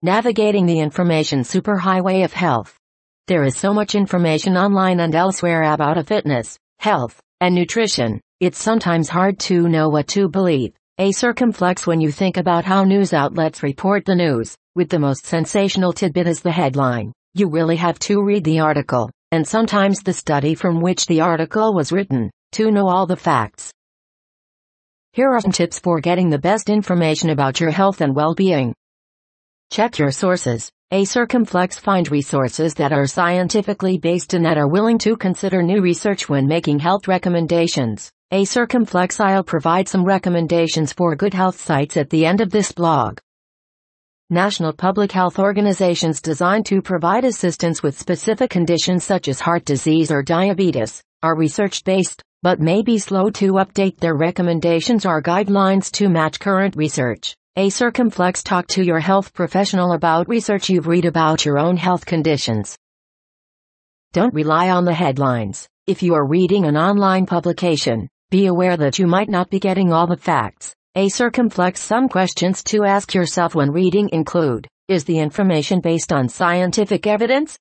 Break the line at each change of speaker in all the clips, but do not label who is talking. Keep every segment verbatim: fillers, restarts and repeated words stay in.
Navigating the information superhighway of health. There is so much information online and elsewhere about a fitness, health, and nutrition, it's sometimes hard to know what to believe. A circumflex when you think about how news outlets report the news, with the most sensational tidbit as the headline. You really have to read the article, and sometimes the study from which the article was written, to know all the facts. Here are some tips for getting the best information about your health and well-being. Check your sources. A circumflex find resources that are scientifically based and that are willing to consider new research when making health recommendations. A circumflex I'll provide some recommendations for good health sites at the end of this blog. National public health organizations designed to provide assistance with specific conditions such as heart disease or diabetes are research-based, but may be slow to update their recommendations or guidelines to match current research. A circumflex talk to your health professional about research you've read about your own health conditions. Don't rely on the headlines. If you are reading an online publication, be aware that you might not be getting all the facts. A circumflex some questions to ask yourself when reading include, is the information based on scientific evidence?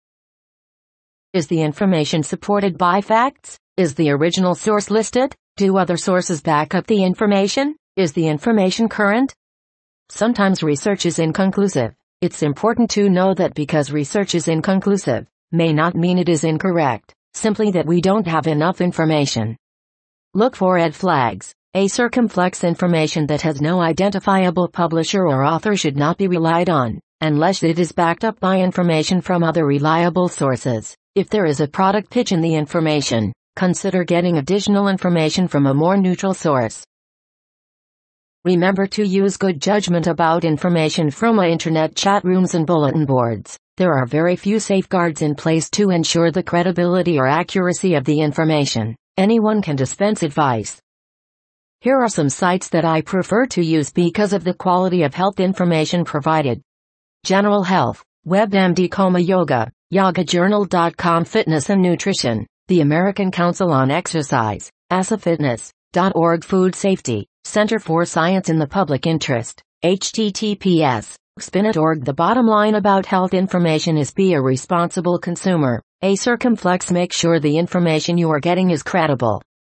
Is the information supported by facts? Is the original source listed? Do other sources back up the information? Is the information current? Sometimes research is inconclusive. It's important to know that because research is inconclusive, may not mean it is incorrect, simply that we don't have enough information. Look for red flags. A circumflex information that has no identifiable publisher or author should not be relied on, unless it is backed up by information from other reliable sources. If there is a product pitch in the information, consider getting additional information from a more neutral source. Remember to use good judgment about information from internet chat rooms and bulletin boards. There are very few safeguards in place to ensure the credibility or accuracy of the information. Anyone can dispense advice. Here are some sites that I prefer to use because of the quality of health information provided. General Health, WebMD Coma Yoga, yoga journal dot com Fitness and Nutrition, the American Council on Exercise, A S A Fitness dot org Food Safety, Center for Science in the Public Interest, H T T P S, spin dot org. The bottom line about health information is be a responsible consumer. A circumflex make sure the information you are getting is credible.